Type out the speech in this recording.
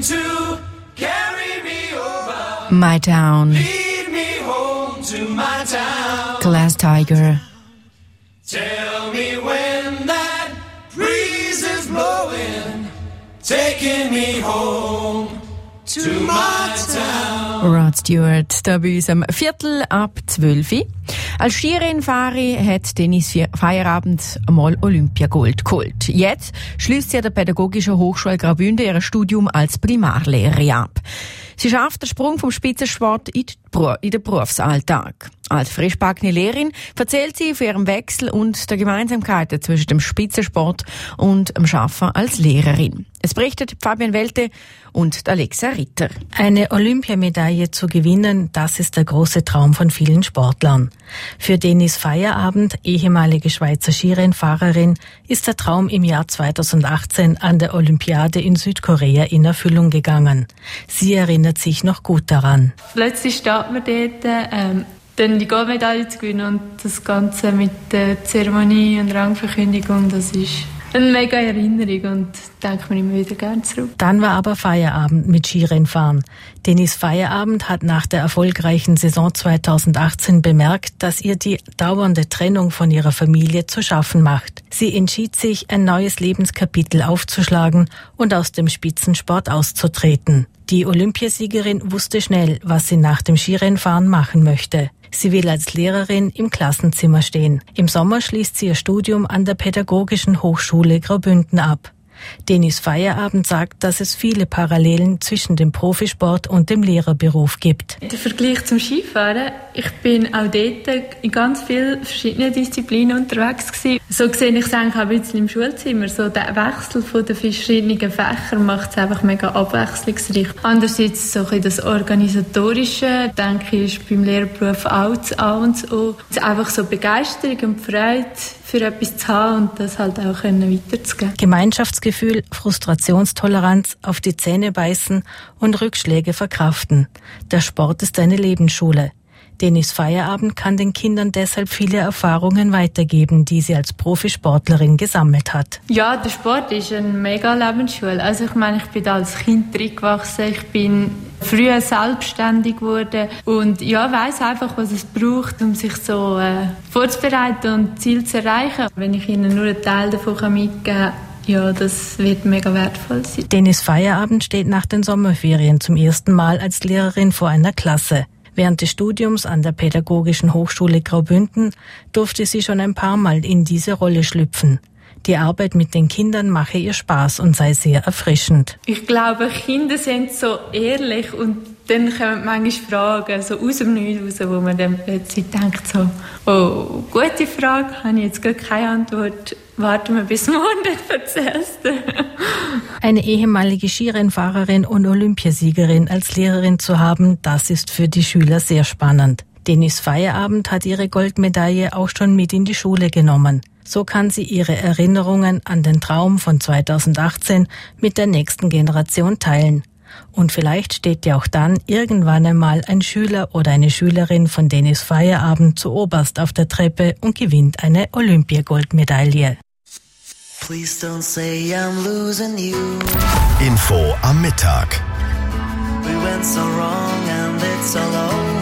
to carry me over. My Town. Lead me home to my town. Glass Tiger. Tell me when that breeze is blowing, taking me home to my town. Rod Stewart, da bei uns am 11:45. Als Skirennfahrerin hat Denise Feierabend einmal Olympiagold geholt. Jetzt schließt sie an der Pädagogischen Hochschule Graubünden ihr Studium als Primarlehrerin ab. Sie schafft den Sprung vom Spitzensport in den Berufsalltag. Als frischbackene Lehrerin erzählt sie von ihrem Wechsel und der Gemeinsamkeiten zwischen dem Spitzensport und dem Arbeiten als Lehrerin. Es berichtet Fabian Welte und Alexa Ritter. Eine Olympiamedaille zu gewinnen, das ist der große Traum von vielen Sportlern. Für Denise Feierabend, ehemalige Schweizer Skirennfahrerin, ist der Traum im Jahr 2018 an der Olympiade in Südkorea in Erfüllung gegangen. Sie erinnert sich noch gut daran. Plötzlich steht man dort, dann die Goldmedaille zu gewinnen und das Ganze mit der Zeremonie und Rangverkündigung, das ist eine mega Erinnerung und denkt man immer wieder gerne zurück. Dann war aber Feierabend mit Skirennfahren. Denise Feierabend hat nach der erfolgreichen Saison 2018 bemerkt, dass ihr die dauernde Trennung von ihrer Familie zu schaffen macht. Sie entschied sich, ein neues Lebenskapitel aufzuschlagen und aus dem Spitzensport auszutreten. Die Olympiasiegerin wusste schnell, was sie nach dem Skirennfahren machen möchte. Sie will als Lehrerin im Klassenzimmer stehen. Im Sommer schließt sie ihr Studium an der Pädagogischen Hochschule Graubünden ab. Denise Feierabend sagt, dass es viele Parallelen zwischen dem Profisport und dem Lehrerberuf gibt. Der Vergleich zum Skifahren, ich bin auch dort in ganz vielen verschiedenen Disziplinen unterwegs gewesen. So gesehen, ich denke auch ein bisschen im Schulzimmer, so der Wechsel von den verschiedenen Fächern macht es einfach mega abwechslungsreich. Andererseits so ein bisschen das Organisatorische, denke ich, ist beim Lehrerberuf auch das A und das O. Einfach so Begeisterung und Freude für etwas zu haben und das halt auch weiterzugeben. Gemeinschaftsgefühl, Frustrationstoleranz, auf die Zähne beißen und Rückschläge verkraften. Der Sport ist eine Lebensschule. Denise Feierabend kann den Kindern deshalb viele Erfahrungen weitergeben, die sie als Profisportlerin gesammelt hat. Ja, der Sport ist eine mega Lebensschule. Also ich meine, ich bin da als Kind reingewachsen, ich bin früher selbstständig geworden und ja, weiss einfach, was es braucht, um sich so vorzubereiten und Ziel zu erreichen. Wenn ich ihnen nur einen Teil davon mitgeben kann, ja, das wird mega wertvoll sein. Denise Feierabend steht nach den Sommerferien zum ersten Mal als Lehrerin vor einer Klasse. Während des Studiums an der Pädagogischen Hochschule Graubünden durfte sie schon ein paar Mal in diese Rolle schlüpfen. Die Arbeit mit den Kindern mache ihr Spaß und sei sehr erfrischend. Ich glaube, Kinder sind so ehrlich und dann kommen manchmal Fragen so aus dem Nichts raus, wo man dann plötzlich denkt so, oh, gute Frage, habe ich jetzt gar keine Antwort. Warten wir bis morgen, ich erzähl's dir. Eine ehemalige Skirennfahrerin und Olympiasiegerin als Lehrerin zu haben, das ist für die Schüler sehr spannend. Denise Feierabend hat ihre Goldmedaille auch schon mit in die Schule genommen. So kann sie ihre Erinnerungen an den Traum von 2018 mit der nächsten Generation teilen. Und vielleicht steht ja auch dann irgendwann einmal ein Schüler oder eine Schülerin von Denise Feierabend zu oberst auf der Treppe und gewinnt eine Olympiagoldmedaille. Please don't say I'm losing you. Info am Mittag. We went so wrong and it's all over.